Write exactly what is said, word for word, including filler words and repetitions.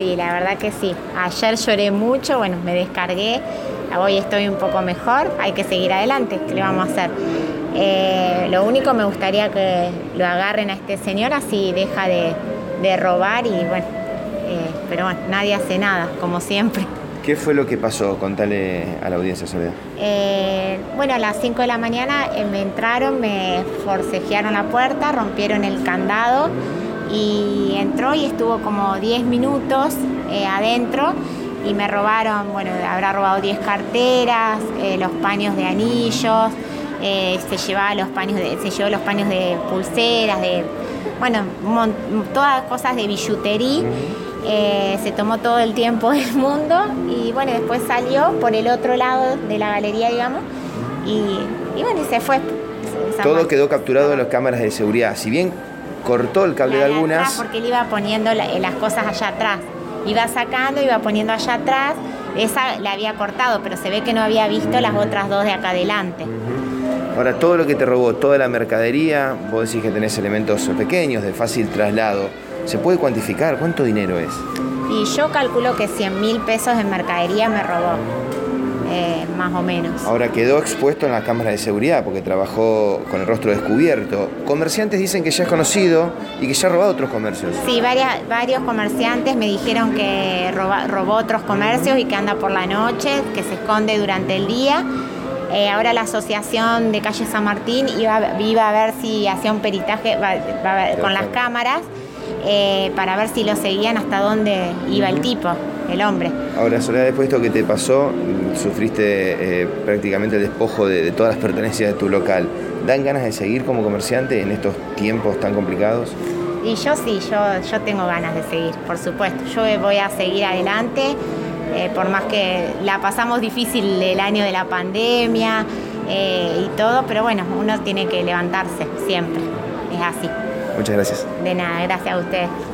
Sí, la verdad que sí. Ayer lloré mucho, bueno, me descargué, hoy estoy un poco mejor, hay que seguir adelante, ¿qué le vamos a hacer? Eh, lo único me gustaría que lo agarren a este señor, así deja de, de robar y bueno, eh, pero bueno, nadie hace nada, como siempre. ¿Qué fue lo que pasó? Contale a la audiencia, Soledad. Eh, bueno, a las cinco de la mañana eh, me entraron, me forcejearon la puerta, rompieron el candado y entró y estuvo como diez minutos eh, adentro y me robaron, bueno, habrá robado diez carteras, eh, los paños de anillos, eh, se llevaba los paños de, se llevó los paños de pulseras, de, bueno, mon, todas cosas de billutería. Eh, se tomó todo el tiempo del mundo y bueno, después salió por el otro lado de la galería, digamos, y, y bueno, y se fue. Todo quedó capturado en las cámaras de seguridad, si bien cortó el cable de algunas. Atrás, porque él iba poniendo la, las cosas allá atrás, iba sacando, iba poniendo allá atrás, esa la había cortado, pero se ve que no había visto las otras dos de acá adelante. Ahora, todo lo que te robó, toda la mercadería, vos decís que tenés elementos pequeños de fácil traslado. ¿Se puede cuantificar? ¿Cuánto dinero es? Y yo calculo que cien mil pesos de mercadería me robó, eh, más o menos. Ahora, quedó expuesto en las cámaras de seguridad porque trabajó con el rostro descubierto. Comerciantes dicen que ya es conocido y que ya ha robado otros comercios. Sí, varias, varios comerciantes me dijeron que roba, robó otros comercios y que anda por la noche, que se esconde durante el día. Eh, ahora la asociación de calle San Martín iba, iba a ver si hacía un peritaje va, va, con las cámaras. Eh, para ver si lo seguían hasta dónde iba el tipo, el hombre. Ahora, Soledad, después de esto que te pasó, sufriste eh, prácticamente el despojo de, de todas las pertenencias de tu local. ¿Dan ganas de seguir como comerciante en estos tiempos tan complicados? Y yo sí, yo, yo tengo ganas de seguir, por supuesto. Yo voy a seguir adelante, eh, por más que la pasamos difícil el año de la pandemia eh, y todo, pero bueno, uno tiene que levantarse siempre, es así. Muchas gracias. De nada, gracias a ustedes.